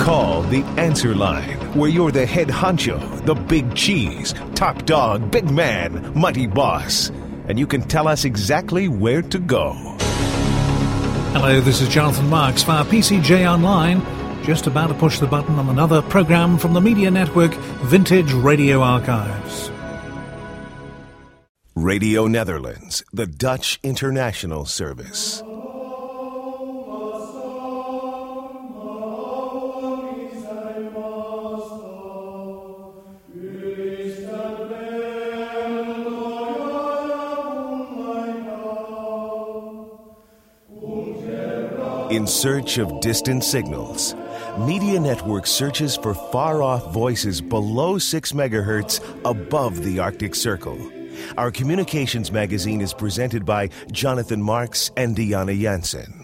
Call the Answer Line, where you're the head honcho, the big cheese, top dog, big man, mighty boss, and you can tell us exactly where to go. Hello, this is Jonathan Marks via PCJ Online. Just about to push the button on another programme from the media network Vintage Radio Archives. Radio Netherlands, the Dutch international service. In search of distant signals, Media Network searches for far-off voices below 6 megahertz above the Arctic Circle. Our communications magazine is presented by Jonathan Marks and Diana Jansen.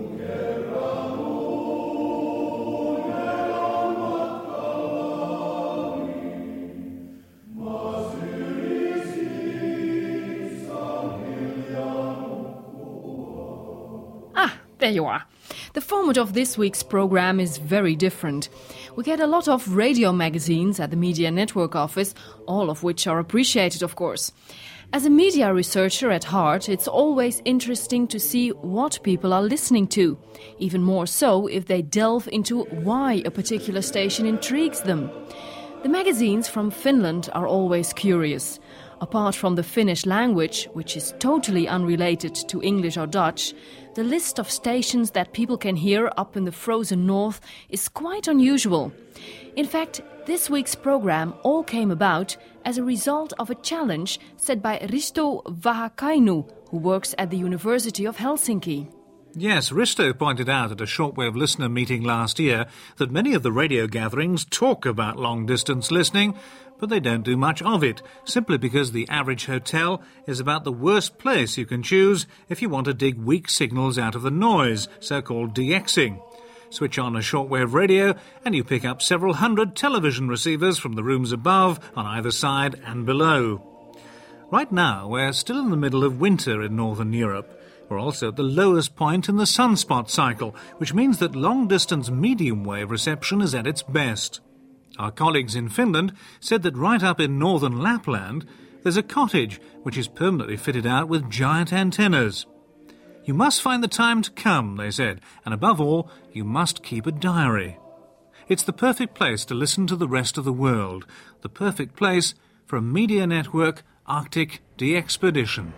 There you are. The format of this week's program is very different. We get a lot of radio magazines at the Media Network office, all of which are appreciated, of course. As a media researcher at heart, it's always interesting to see what people are listening to, even more so if they delve into why a particular station intrigues them. The magazines from Finland are always curious. Apart from the Finnish language, which is totally unrelated to English or Dutch, the list of stations that people can hear up in the frozen north is quite unusual. In fact, this week's program all came about as a result of a challenge set by Risto Vahakainu, who works at the University of Helsinki. Yes, Risto pointed out at a shortwave listener meeting last year that many of the radio gatherings talk about long-distance listening, but they don't do much of it, simply because the average hotel is about the worst place you can choose if you want to dig weak signals out of the noise, so-called DXing. Switch on a shortwave radio and you pick up several hundred television receivers from the rooms above, on either side and below. Right now, we're still in the middle of winter in Northern Europe. We're also at the lowest point in the sunspot cycle, which means that long-distance medium-wave reception is at its best. Our colleagues in Finland said that right up in northern Lapland, there's a cottage which is permanently fitted out with giant antennas. You must find the time to come, they said, and above all, you must keep a diary. It's the perfect place to listen to the rest of the world, the perfect place for a Media Network Arctic de-expedition.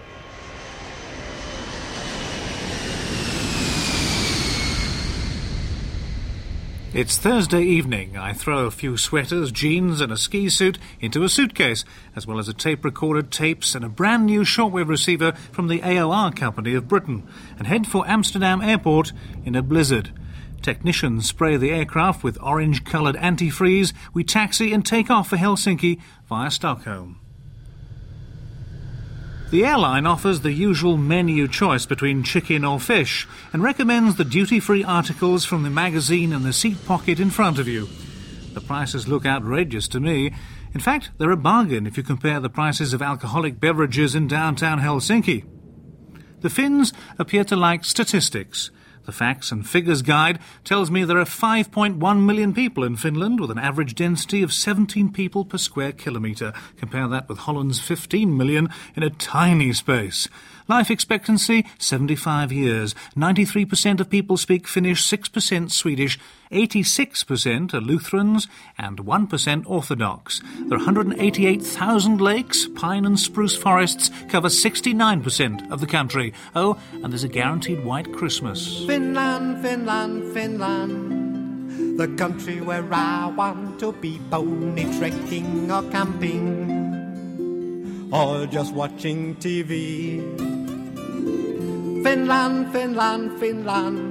It's Thursday evening. I throw a few sweaters, jeans and a ski suit into a suitcase, as well as a tape recorder, tapes and a brand new shortwave receiver from the AOR Company of Britain, and head for Amsterdam Airport in a blizzard. Technicians spray the aircraft with orange-coloured antifreeze. We taxi and take off for Helsinki via Stockholm. The airline offers the usual menu choice between chicken or fish and recommends the duty-free articles from the magazine in the seat pocket in front of you. The prices look outrageous to me. In fact, they're a bargain if you compare the prices of alcoholic beverages in downtown Helsinki. The Finns appear to like statistics. The Facts and Figures Guide tells me there are 5.1 million people in Finland with an average density of 17 people per square kilometre. Compare that with Holland's 15 million in a tiny space. Life expectancy, 75 years. 93% of people speak Finnish, 6% Swedish, 86% are Lutherans, and 1% Orthodox. There are 188,000 lakes. Pine and spruce forests cover 69% of the country. Oh, and there's a guaranteed white Christmas. Finland, Finland, Finland, the country where I want to be pony trekking or camping, or just watching TV. Finland, Finland, Finland.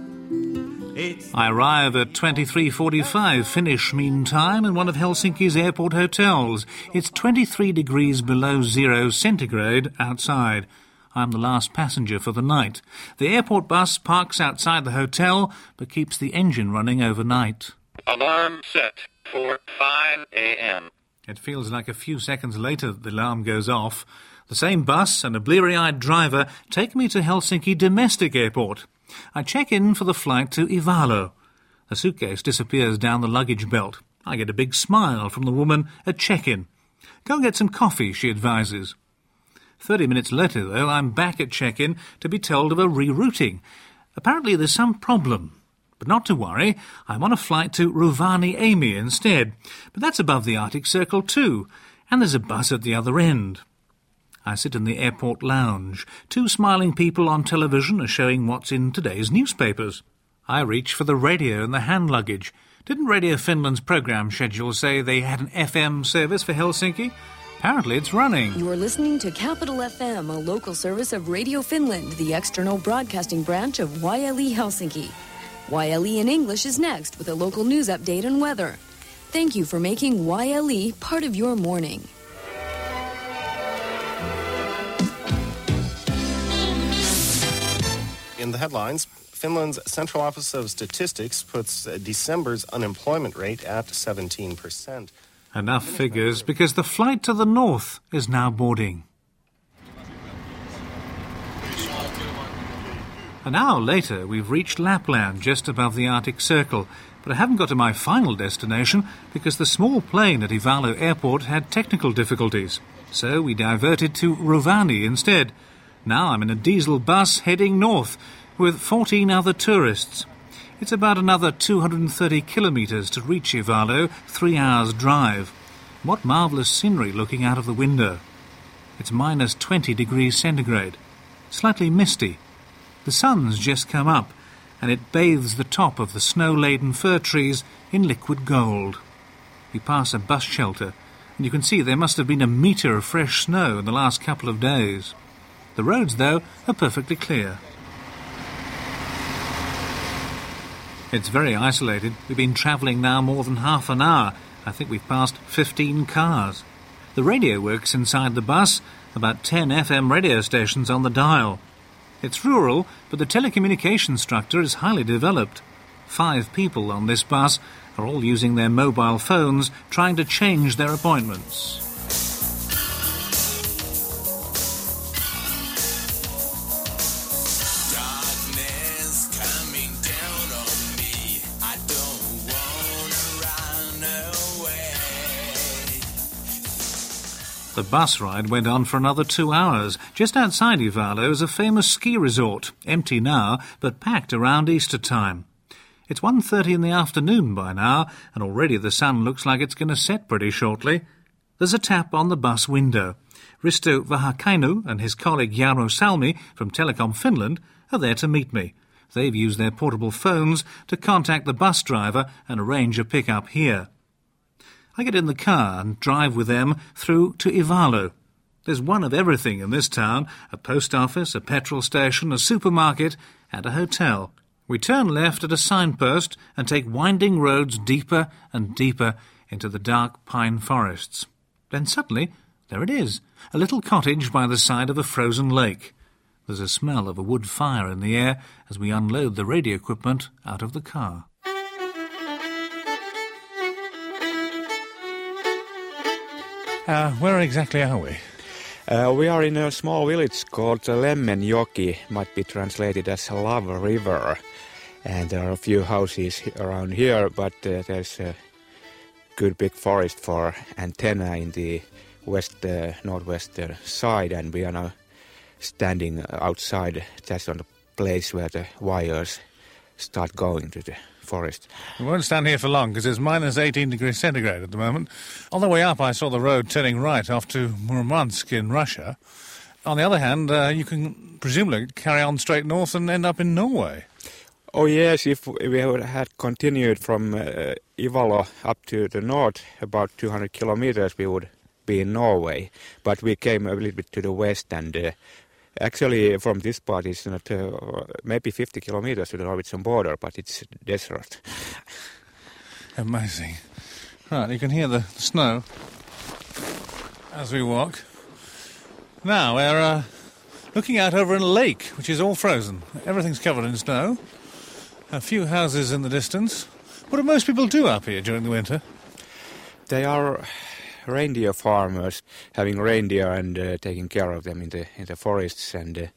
I arrive at 23:45 Finnish Mean Time in one of Helsinki's airport hotels. It's 23 degrees below 0 centigrade outside. I'm the last passenger for the night. The airport bus parks outside the hotel, but keeps the engine running overnight. Alarm set for 5 a.m. It feels like a few seconds later that the alarm goes off. The same bus and a bleary-eyed driver take me to Helsinki Domestic Airport. I check in for the flight to Ivalo. The suitcase disappears down the luggage belt. I get a big smile from the woman at check-in. Go and get some coffee, she advises. 30 minutes later, though, I'm back at check-in to be told of a rerouting. Apparently there's some problem. But not to worry, I'm on a flight to Rovaniemi instead. But that's above the Arctic Circle too, and there's a bus at the other end. I sit in the airport lounge. 2 smiling people on television are showing what's in today's newspapers. I reach for the radio and the hand luggage. Didn't Radio Finland's programme schedule say they had an FM service for Helsinki? Apparently it's running. You are listening to Capital FM, a local service of Radio Finland, the external broadcasting branch of YLE Helsinki. YLE in English is next with a local news update and weather. Thank you for making YLE part of your morning. In the headlines, Finland's Central Office of Statistics puts December's unemployment rate at 17%. Enough figures, because the flight to the north is now boarding. An hour later, we've reached Lapland, just above the Arctic Circle, but I haven't got to my final destination because the small plane at Ivalo Airport had technical difficulties. So we diverted to Rovaniemi instead. Now I'm in a diesel bus heading north with 14 other tourists. It's about another 230 kilometres to reach Ivalo, 3 hours' drive. What marvellous scenery looking out of the window. It's minus 20 degrees centigrade. Slightly misty. The sun's just come up, and it bathes the top of the snow-laden fir trees in liquid gold. We pass a bus shelter, and you can see there must have been a metre of fresh snow in the last couple of days. The roads, though, are perfectly clear. It's very isolated. We've been travelling now more than half an hour. I think we've passed 15 cars. The radio works inside the bus, about 10 FM radio stations on the dial. It's rural, but the telecommunications structure is highly developed. 5 people on this bus are all using their mobile phones, trying to change their appointments. The bus ride went on for another 2 hours. Just outside Ivalo is a famous ski resort, empty now, but packed around Easter time. It's 1:30 in the afternoon by now, and already the sun looks like it's going to set pretty shortly. There's a tap on the bus window. Risto Vahakainu and his colleague Jaro Salmi from Telecom Finland are there to meet me. They've used their portable phones to contact the bus driver and arrange a pick-up here. I get in the car and drive with them through to Ivalo. There's one of everything in this town, a post office, a petrol station, a supermarket and a hotel. We turn left at a signpost and take winding roads deeper and deeper into the dark pine forests. Then suddenly, there it is, a little cottage by the side of a frozen lake. There's a smell of a wood fire in the air as we unload the radio equipment out of the car. Where exactly are we? We are in a small village called Lemmenjoki, might be translated as Love River. And there are a few houses around here, but there's a good big forest for antenna in the northwestern side, and we are now standing outside just on the place where the wires start going to the forest. We won't stand here for long because it's minus 18 degrees centigrade at the moment. On the way up I saw the road turning right off to Murmansk in Russia. On the other hand, you can presumably carry on straight north and end up in Norway. Oh yes, if we had continued from Ivalo up to the north about 200 kilometers we would be in Norway. But we came a little bit to the west, and actually from this part it's not maybe 50 kilometers to the Norwegian border, but it's desert. Amazing. Right, you can hear the snow as we walk. Now we're looking out over a lake which is all frozen. Everything's covered in snow. A few houses in the distance. What do most people do up here during the winter? They are reindeer farmers, having reindeer and taking care of them in the forests, and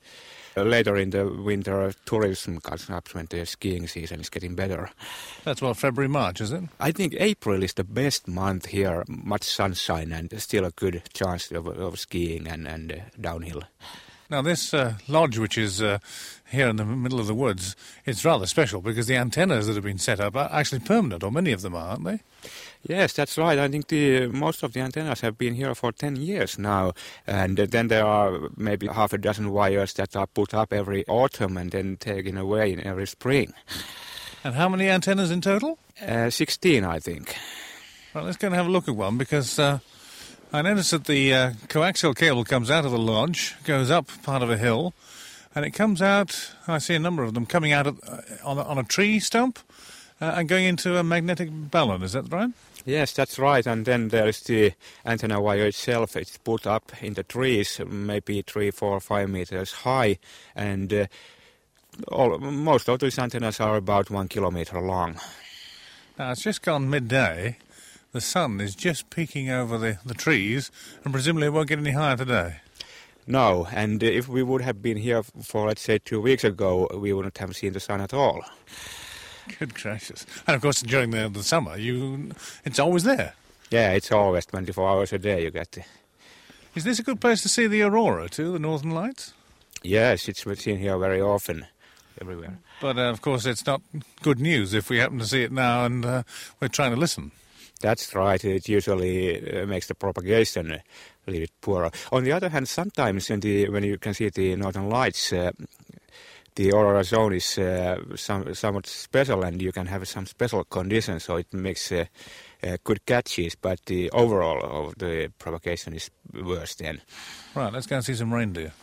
Later in the winter, tourism comes up when the skiing season is getting better. That's what, February, March, is it? I think April is the best month here, much sunshine and still a good chance of skiing and downhill. Now, this lodge, which is here in the middle of the woods, it's rather special because the antennas that have been set up are actually permanent, or many of them are, aren't they? Yes, that's right. I think most of the antennas have been here for 10 years now. And then there are maybe half a dozen wires that are put up every autumn and then taken away in every spring. And how many antennas in total? 16, I think. Well, let's go and have a look at one because I noticed that the coaxial cable comes out of the lodge, goes up part of a hill, and it comes out, I see a number of them coming out on a tree stump and going into a magnetic balloon. Is that right? Yes, that's right. And then there is the antenna wire itself. It's put up in the trees, maybe 3, 4, 5 meters high. And most of these antennas are about 1 kilometer long. Now, it's just gone midday. The sun is just peeking over the trees, and presumably it won't get any higher today. No, and if we would have been here for, let's say, 2 weeks ago, we wouldn't have seen the sun at all. Good gracious. And of course, during the summer, it's always there. Yeah, it's always 24 hours a day you get. Is this a good place to see the aurora too, the Northern Lights? Yes, it's seen here very often, everywhere. But of course, it's not good news if we happen to see it now and we're trying to listen. That's right. It usually makes the propagation a little bit poorer. On the other hand, sometimes when you can see the Northern Lights, the aurora zone is somewhat special, and you can have some special conditions, so it makes good catches, but the overall of the propagation is worse then. Right, let's go and see some reindeer.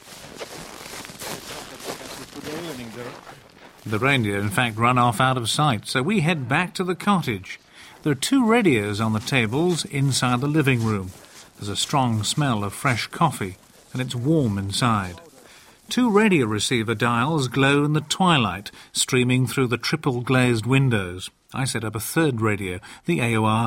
The reindeer, in fact, run off out of sight, so we head back to the cottage. There are 2 radios on the tables inside the living room. There's a strong smell of fresh coffee, and it's warm inside. 2 radio receiver dials glow in the twilight, streaming through the triple-glazed windows. I set up a 3rd radio, the AOR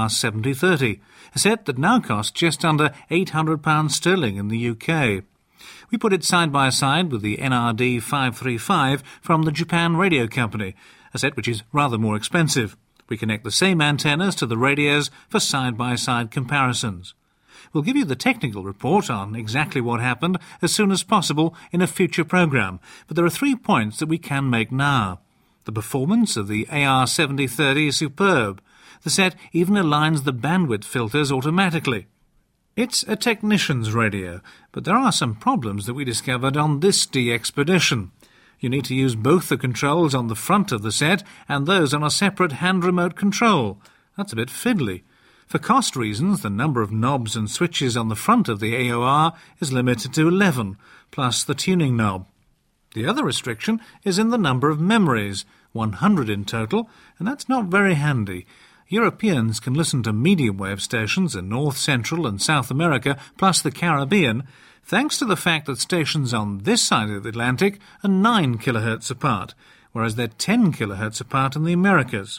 AR7030, a set that now costs just under £800 sterling in the UK. We put it side by side with the NRD 535 from the Japan Radio Company, a set which is rather more expensive. We connect the same antennas to the radios for side-by-side comparisons. We'll give you the technical report on exactly what happened as soon as possible in a future programme, but there are 3 points that we can make now. The performance of the AR7030 is superb. The set even aligns the bandwidth filters automatically. It's a technician's radio, but there are some problems that we discovered on this DXpedition. You need to use both the controls on the front of the set and those on a separate hand remote control. That's a bit fiddly. For cost reasons, the number of knobs and switches on the front of the AOR is limited to 11, plus the tuning knob. The other restriction is in the number of memories, 100 in total, and that's not very handy. Europeans can listen to medium wave stations in North, Central and South America, plus the Caribbean, thanks to the fact that stations on this side of the Atlantic are 9 kHz apart, whereas they're 10 kHz apart in the Americas.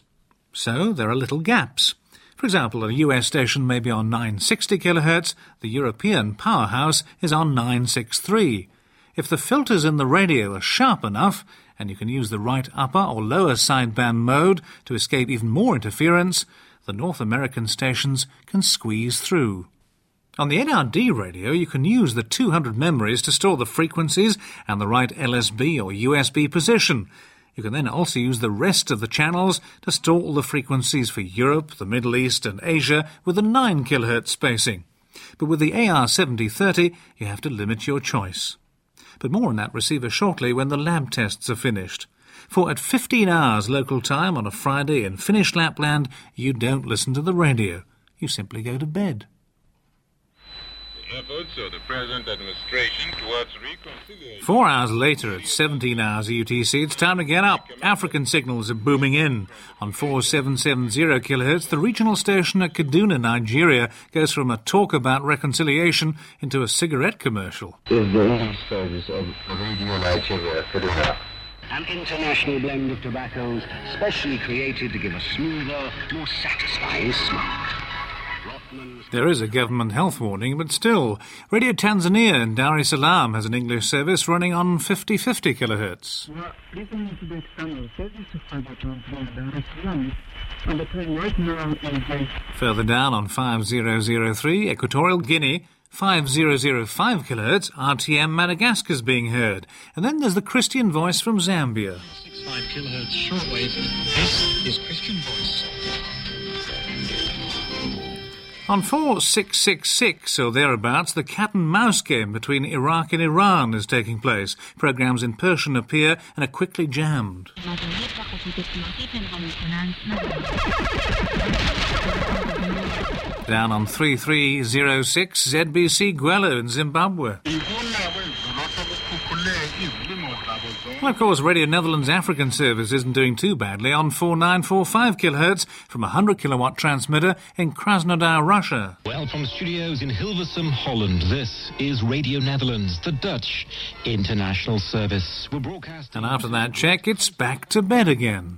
So there are little gaps. For example, a US station may be on 960 kHz, the European powerhouse is on 963. If the filters in the radio are sharp enough, and you can use the right upper or lower sideband mode to escape even more interference, the North American stations can squeeze through. On the NRD radio, you can use the 200 memories to store the frequencies and the right LSB or USB position. You can then also use the rest of the channels to store all the frequencies for Europe, the Middle East and Asia with a 9 kHz spacing. But with the AR7030, you have to limit your choice. But more on that receiver shortly when the lab tests are finished. For at 15 hours local time on a Friday in Finnish Lapland, you don't listen to the radio. You simply go to bed. Efforts of the present administration towards reconciliation. 4 hours later, at 17 hours UTC, it's time to get up. African signals are booming in. On 4770 kHz, the regional station at Kaduna, Nigeria, goes from a talk about reconciliation into a cigarette commercial. Is the English service of Radio Nigeria, Kaduna. An international blend of tobaccos specially created to give a smoother, more satisfying smoke. There is a government health warning, but still. Radio Tanzania in Dar es Salaam has an English service running on 50/50 kilohertz. Listening to the external service of Radio Tanzania Dar es Salaam, and the train right now is Further down on 5003, Equatorial Guinea, 5005 kilohertz, RTM Madagascar is being heard. And then there's the Christian Voice from Zambia. 65 kilohertz shortwave. This is Christian Voice. On 4666 or thereabouts, the cat-and-mouse game between Iraq and Iran is taking place. Programmes in Persian appear and are quickly jammed. Down on 3306, ZBC Gwelo in Zimbabwe. Well, of course, Radio Netherlands African service isn't doing too badly on 4945 kilohertz from a 100 kilowatt transmitter in Krasnodar, Russia. Well, from studios in Hilversum, Holland, this is Radio Netherlands, the Dutch international service. We're broadcasting. And after that check, it's back to bed again.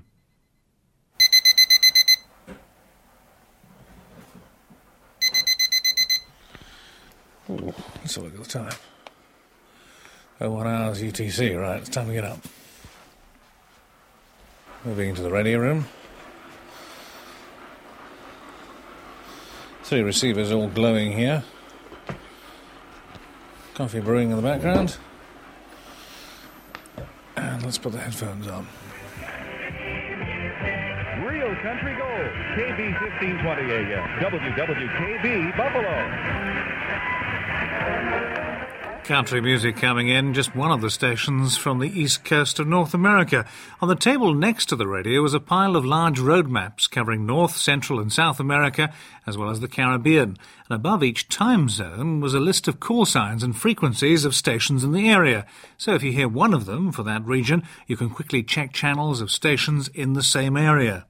Oh, let's have a look at the time. 1 hours UTC, right, it's time to get up. Moving into the radio room. 3 receivers all glowing here. Coffee brewing in the background. And let's put the headphones on. Real Country Gold, KB 1520 AM, WWKB Buffalo. Country music coming in, just one of the stations from the east coast of North America. On the table next to the radio was a pile of large road maps covering North, Central and South America, as well as the Caribbean. And above each time zone was a list of call signs and frequencies of stations in the area. So if you hear one of them for that region, you can quickly check channels of stations in the same area.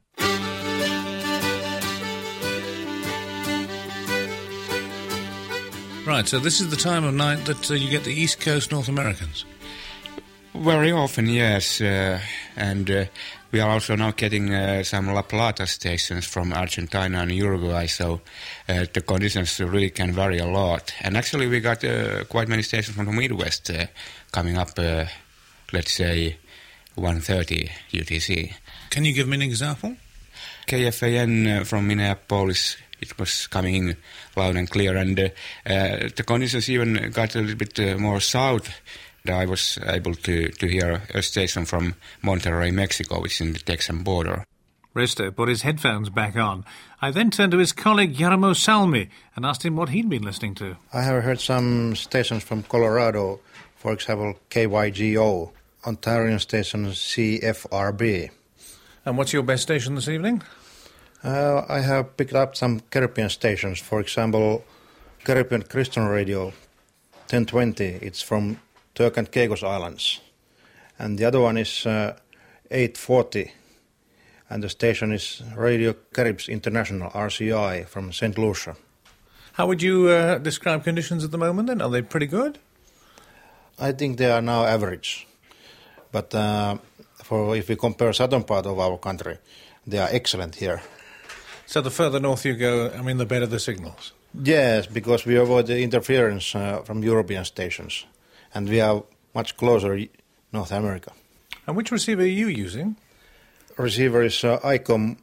Right, so this is the time of night that you get the East Coast North Americans? Very often, yes. And we are also now getting some La Plata stations from Argentina and Uruguay, so the conditions really can vary a lot. And actually we got quite many stations from the Midwest coming up, let's say, 1:30 UTC. Can you give me an example? KFAN from Minneapolis, it was coming in loud and clear, and the conditions even got a little bit more south. I was able to hear a station from Monterrey, Mexico, which is in the Texan border. Risto put his headphones back on. I then turned to his colleague Jarmo Salmi and asked him what he'd been listening to. I have heard some stations from Colorado, for example, KYGO, Ontarian station CFRB. And what's your best station this evening? I have picked up some Caribbean stations. For example, Caribbean Christian Radio 1020. It's from Turk and Caicos Islands. And the other one is 840. And the station is Radio Caribs International, RCI, from St. Lucia. How would you describe conditions at the moment then? Are they pretty good? I think they are now average. But if we compare southern part of our country, they are excellent here. So the further north you go, I mean, the better the signals? Yes, because we avoid the interference from European stations. And we are much closer North America. And which receiver are you using? Receiver is ICOM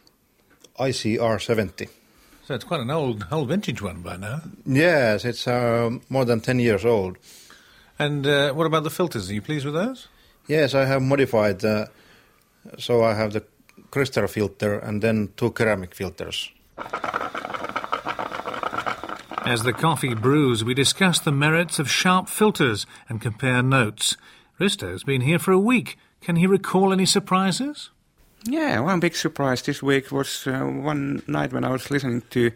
ICR70. So it's quite an old vintage one by now. Yes, it's more than 10 years old. And what about the filters? Are you pleased with those? Yes, I have modified. So I have the crystal filter and then 2 ceramic filters. As the coffee brews, we discuss the merits of sharp filters and compare notes. Risto's been here for a week. Can he recall any surprises? Yeah, one big surprise this week was one night when I was listening to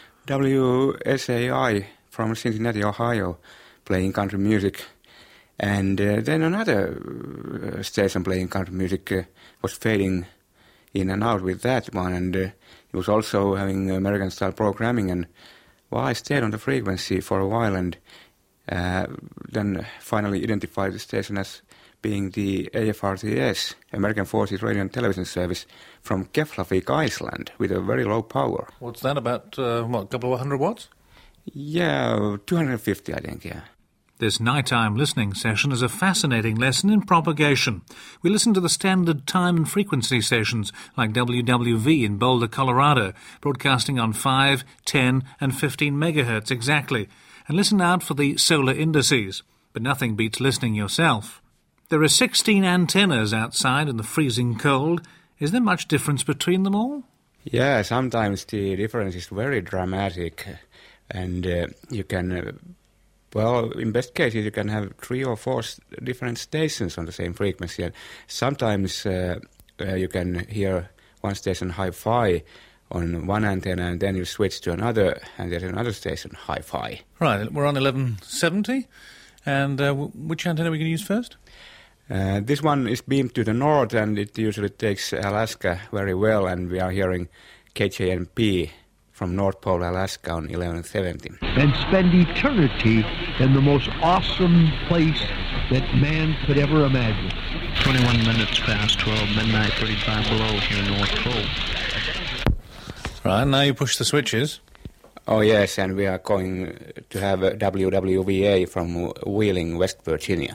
WSAI from Cincinnati, Ohio, playing country music. And then another station playing country music was fading in and out with that one. And it was also having American-style programming. And well, I stayed on the frequency for a while and then finally identified the station as being the AFRTS, American Forces Radio and Television Service, from Keflavik, Iceland, with a very low power. What's that, about, a couple of 100 watts? Yeah, 250, I think, yeah. This nighttime listening session is a fascinating lesson in propagation. We listen to the standard time and frequency stations like WWV in Boulder, Colorado, broadcasting on 5, 10 and 15 megahertz exactly, and listen out for the solar indices. But nothing beats listening yourself. There are 16 antennas outside in the freezing cold. Is there much difference between them all? Yeah, sometimes the difference is very dramatic, and you can... Well, in best cases, you can have 3 or 4 different stations on the same frequency. And sometimes you can hear one station hi-fi on one antenna, and then you switch to another, and there's another station hi-fi. Right, we're on 1170. And which antenna are we going to use first? This one is beamed to the north, and it usually takes Alaska very well, and we are hearing KJNP from North Pole, Alaska on 1170. And spend eternity in the most awesome place that man could ever imagine. 21 minutes past 12, midnight, 35 below here, North Pole. Right, now you push the switches. Oh, yes, and we are going to have a WWVA from Wheeling, West Virginia.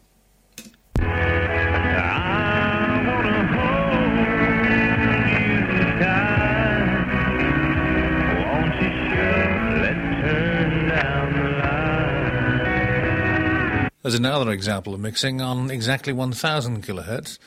There's another example of mixing on exactly 1,000 kilohertz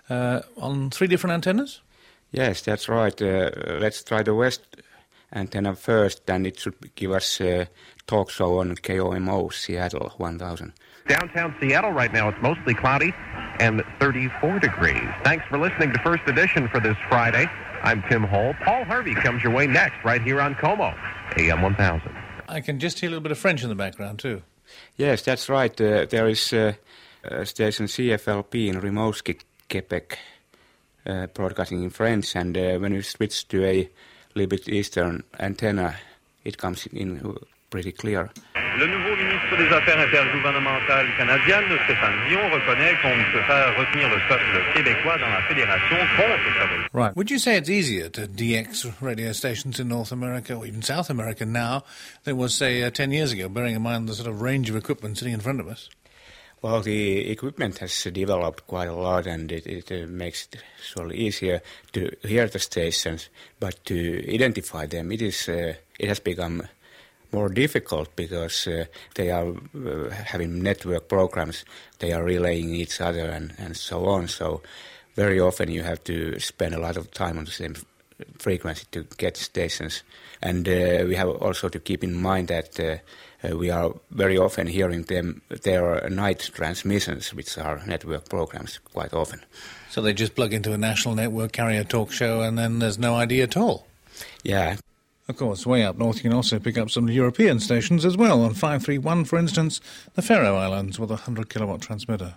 on 3 different antennas? Yes, that's right. Let's try the west antenna first, and it should give us a talk show on KOMO, Seattle 1000. Downtown Seattle right now, it's mostly cloudy and 34 degrees. Thanks for listening to First Edition for this Friday. I'm Tim Hole. Paul Harvey comes your way next, right here on KOMO, AM 1000. I can just hear a little bit of French in the background, too. Yes, that's right. There is station CFLP in Rimouski, Quebec, broadcasting in French, and when you switch to a little bit eastern antenna, it comes in pretty clear. Le nouveau ministre des Affaires intergouvernementales canadienne, Stéphane Dion, reconnaît qu'on ne peut faire retenir le peuple québécois dans la fédération contre sa volonté. Right. Would you say it's easier to DX radio stations in North America, or even South America now, than it was, say, 10 years ago, bearing in mind the sort of range of equipment sitting in front of us? Well, the equipment has developed quite a lot, and it makes it sort of easier to hear the stations, but to identify them, it has become more difficult because they are having network programs, they are relaying each other and so on. So very often you have to spend a lot of time on the same frequency to get stations. And we have also to keep in mind that we are very often hearing their night transmissions, which are network programs quite often. So they just plug into a national network, carry a talk show, and then there's no ID at all? Yeah. Of course, way up north you can also pick up some European stations as well. On 531, for instance, the Faroe Islands with a 100 kilowatt transmitter.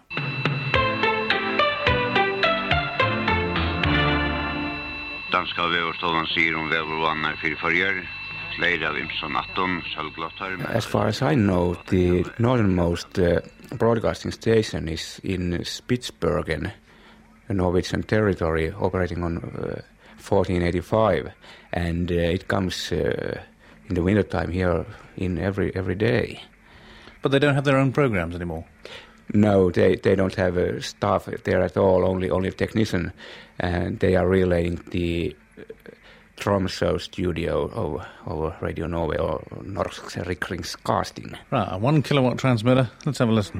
Danska väderstaden sier om vädervannar för förr. As far as I know, the northernmost broadcasting station is in Spitsbergen, a Norwegian territory operating on 1485, and it comes in the wintertime here in every day. But they don't have their own programs anymore? No, they don't have staff there at all, only a technician, and they are relaying the Tromsø studio of Radio Norway or Norsk Rikringskasting. Right, a 1 kilowatt transmitter. Let's have a listen.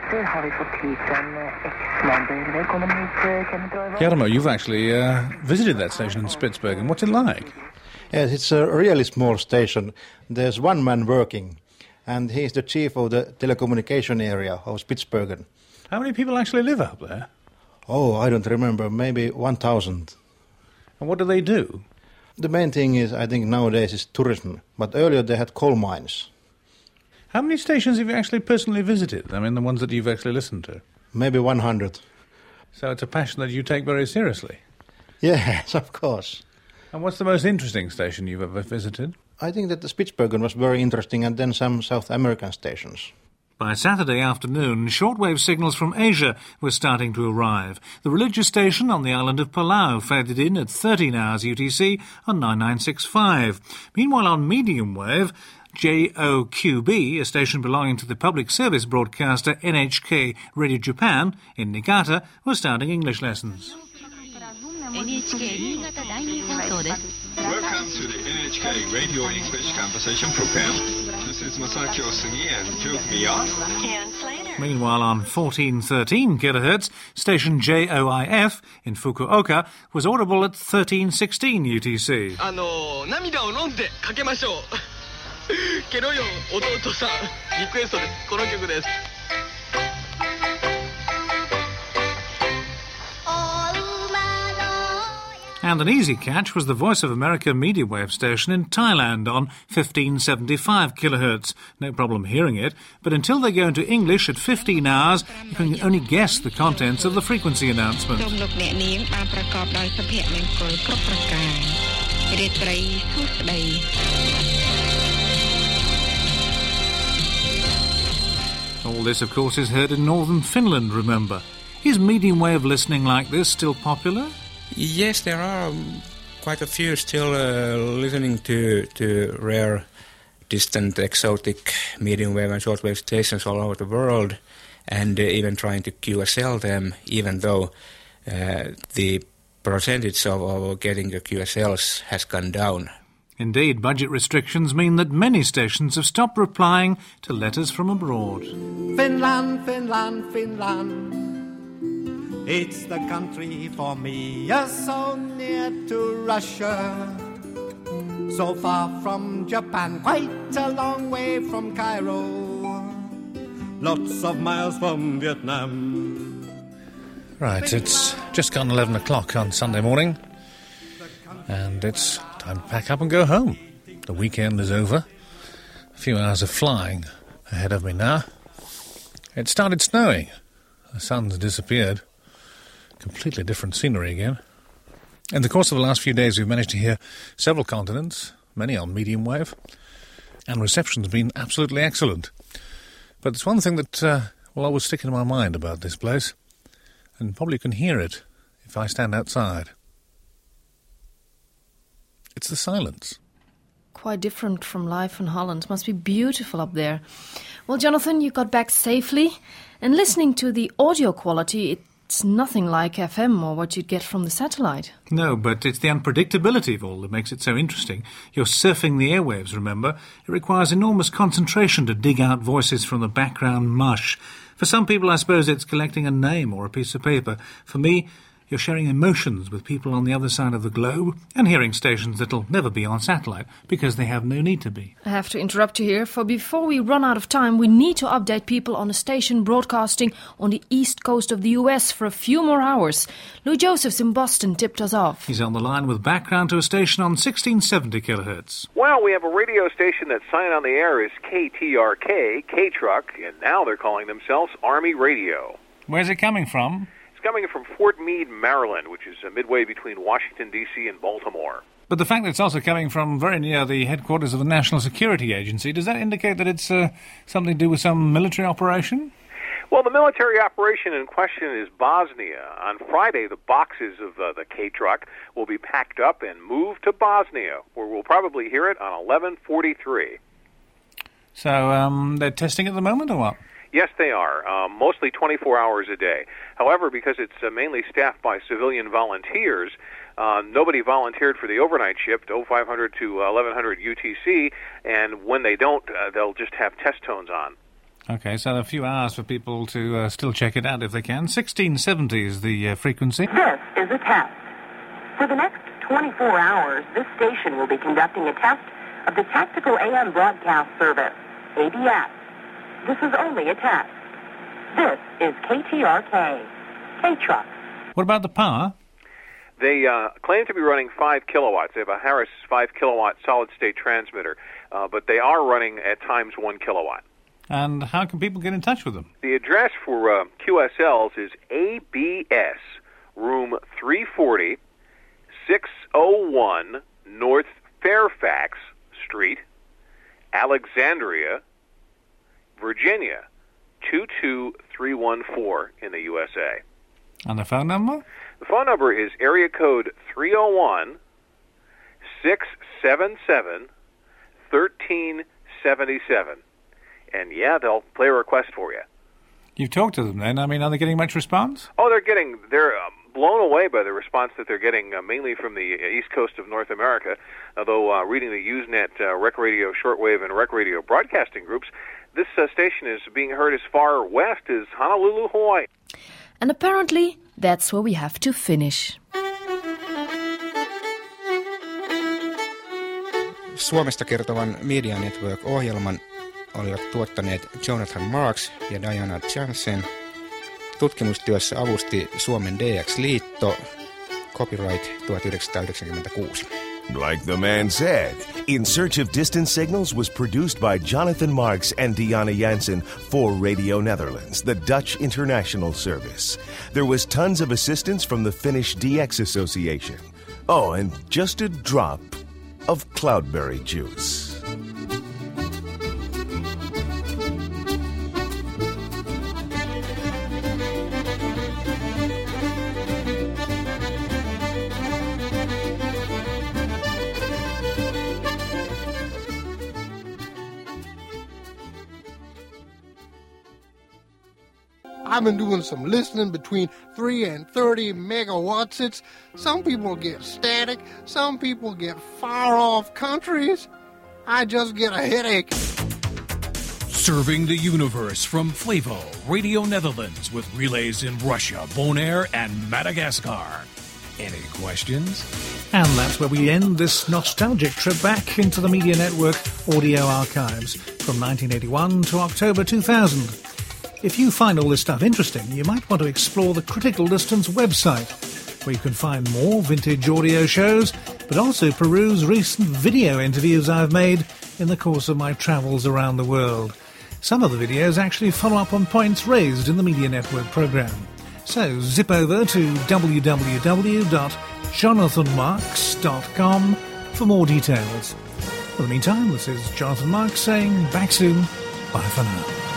Jarmo, you've actually visited that station in Spitsbergen. What's it like? Yes, it's a really small station. There's one man working, and he's the chief of the telecommunication area of Spitsbergen. How many people actually live up there? Oh, I don't remember. Maybe 1,000. And what do they do? The main thing is, I think nowadays, is tourism. But earlier they had coal mines. How many stations have you actually personally visited? I mean, the ones that you've actually listened to? Maybe 100. So it's a passion that you take very seriously? Yes, of course. And what's the most interesting station you've ever visited? I think that the Spitsbergen was very interesting, and then some South American stations. By Saturday afternoon, shortwave signals from Asia were starting to arrive. The religious station on the island of Palau faded in at 13 hours UTC on 9965. Meanwhile, on medium wave, JOQB, a station belonging to the public service broadcaster NHK Radio Japan in Niigata, was starting English lessons. Welcome to the NHK Radio English Conversation Program. This is Masakio Sugi and Kyuk Miya. Meanwhile, on 1413 kHz, station JOIF in Fukuoka was audible at 1316 UTC. 涙を飲んでかけましょう。ケロよ弟さん、リクエストです。この曲です。 And an easy catch was the Voice of America media wave station in Thailand on 1575 kHz. No problem hearing it, but until they go into English at 15 hours, you can only guess the contents of the frequency announcement. All this, of course, is heard in northern Finland, remember. Is medium wave listening like this still popular? Yes, there are quite a few still listening to rare, distant, exotic medium wave and shortwave stations all over the world, and even trying to QSL them, even though the percentage of getting the QSLs has gone down. Indeed, budget restrictions mean that many stations have stopped replying to letters from abroad. Finland, Finland, Finland. It's the country for me, you're so near to Russia, so far from Japan, quite a long way from Cairo, lots of miles from Vietnam. Right, it's just gone 11 o'clock on Sunday morning, and it's time to pack up and go home. The weekend is over. A few hours of flying ahead of me now. It started snowing. The sun's disappeared. Completely different scenery again. In the course of the last few days, we've managed to hear several continents, many on medium wave, and reception's been absolutely excellent. But there's one thing that will always stick in my mind about this place, and probably can hear it if I stand outside. It's the silence. Quite different from life in Holland. Must be beautiful up there. Well, Jonathan, you got back safely, and listening to the audio quality, it's nothing like FM or what you'd get from the satellite. No, but it's the unpredictability of all that makes it so interesting. You're surfing the airwaves, remember? It requires enormous concentration to dig out voices from the background mush. For some people, I suppose it's collecting a name or a piece of paper. For me, you're sharing emotions with people on the other side of the globe and hearing stations that'll never be on satellite because they have no need to be. I have to interrupt you here, for before we run out of time, we need to update people on a station broadcasting on the east coast of the US for a few more hours. Lou Josephs in Boston tipped us off. He's on the line with background to a station on 1670 kHz. Well, we have a radio station that's signed on the air as KTRK, K-Truck, and now they're calling themselves Army Radio. Where's it coming from? Coming from Fort Meade, Maryland, which is midway between Washington, D.C. and Baltimore. But the fact that it's also coming from very near the headquarters of the National Security Agency, does that indicate that it's something to do with some military operation? Well, the military operation in question is Bosnia. On Friday, the boxes of the K-Truck will be packed up and moved to Bosnia, where we'll probably hear it on 11:43. So they're testing at the moment, or what? Yes, they are, mostly 24 hours a day. However, because it's mainly staffed by civilian volunteers, nobody volunteered for the overnight shift, 0500 to 1100 UTC, and when they don't, they'll just have test tones on. Okay, so a few hours for people to still check it out if they can. 1670 is the frequency. This is a test. For the next 24 hours, this station will be conducting a test of the Tactical AM Broadcast Service, ABS. This is only a test. This is KTRK, K-Truck. What about the power? They claim to be running 5 kilowatts. They have a Harris 5 kilowatt solid-state transmitter, but they are running at times 1 kilowatt. And how can people get in touch with them? The address for QSLs is ABS, room 340, 601 North Fairfax Street, Alexandria, Virginia, 22314 in the USA. And the phone number? The phone number is area code 301-677-1377. And yeah, they'll play a request for you. You've talked to them then. I mean, are they getting much response? Oh, they're blown away by the response that they're getting, mainly from the east coast of North America. Although reading the Usenet Rec Radio Shortwave and Rec Radio broadcasting groups, this station is being heard as far west as Honolulu, Hawaii. And apparently, that's where we have to finish. Suomesta kertovan Media Network-ohjelman olivat tuottaneet Jonathan Marks ja Diana Jansen. Tutkimustyössä avusti Suomen DX-liitto, copyright 1996. Like the man said, In Search of Distant Signals was produced by Jonathan Marks and Diana Jansen for Radio Netherlands, the Dutch international service. There was tons of assistance from the Finnish DX Association. Oh, and just a drop of cloudberry juice. I've been doing some listening between 3 and 30 megawatts. Some people get static. Some people get far-off countries. I just get a headache. Serving the universe from Flavo, Radio Netherlands, with relays in Russia, Bonaire, and Madagascar. Any questions? And that's where we end this nostalgic trip back into the Media Network audio archives from 1981 to October 2000. If you find all this stuff interesting, you might want to explore the Critical Distance website, where you can find more vintage audio shows, but also peruse recent video interviews I've made in the course of my travels around the world. Some of the videos actually follow up on points raised in the Media Network programme. So zip over to www.jonathanmarks.com for more details. In the meantime, this is Jonathan Marks saying back soon. Bye for now.